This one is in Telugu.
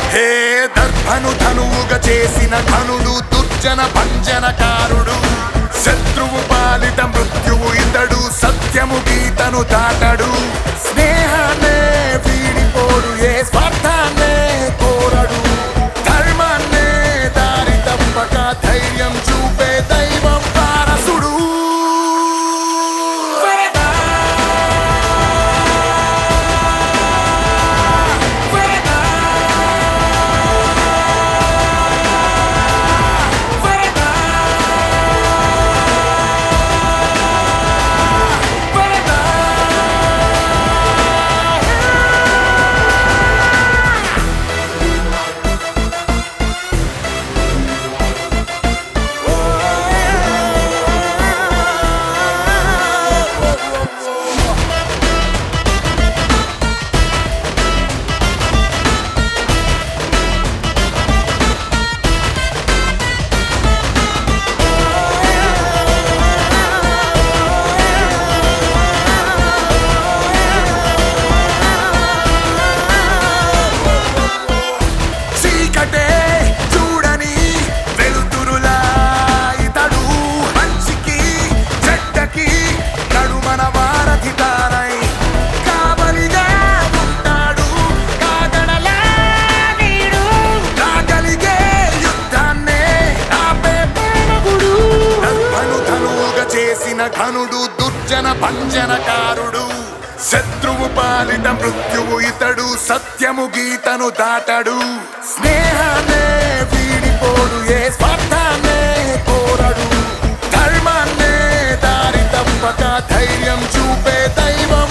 హే దర్భను ధనువుగా చేసిన ఘనుడు దుర్జన భంజనకారుడు శత్రువు పాలిట మృత్యువు ఇతడు సత్యము గీతను దాటడు స్నేహాన్నే వీడిపోడు ఏ స్వార్థాన్నే కోరడు ధర్మాన్నే దారి తప్పక ధైర్యం చూపే దైవం వారసుడు ఘనుడు దుర్జన భంజనకారుడు శత్రువు పాలిట మృత్యువు ఇతడు సత్యము గీతను దాటడు స్నేహాన్నే వీడిపోడు ఏ స్వార్థాన్నే కోరడు ధర్మాన్నే దారి తప్పక ధైర్యం చూపే దైవం